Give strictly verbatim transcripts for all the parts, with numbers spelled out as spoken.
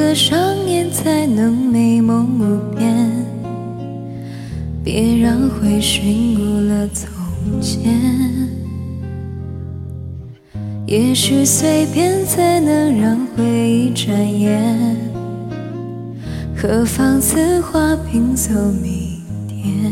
色上演才能美梦无边，别让回寻误了从前。也许随便才能让回忆转眼，何妨此花拼凑明天。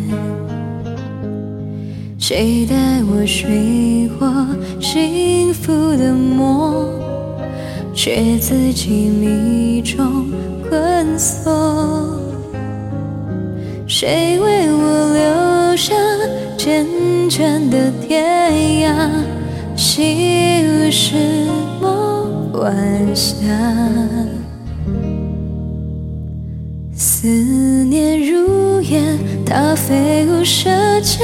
谁带我寻获幸福的梦，却自己迷中困锁。谁为我留下缱绻的天涯，细雨湿梦晚霞。思念如烟，它飞舞舌尖。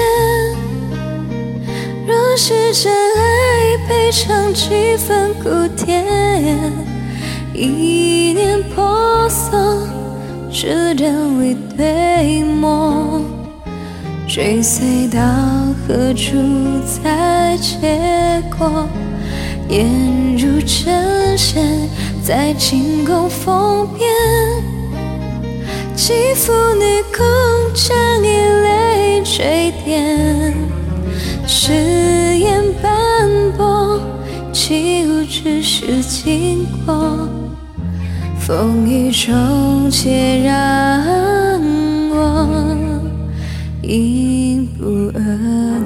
若是真爱，配唱几分苦甜。一念婆娑，只等一对梦，追随到何处才结果？颜如针线，在惊弓风边，肌肤女空将以泪垂点。誓言斑驳，起舞只是经过，风雨中且让我迎不而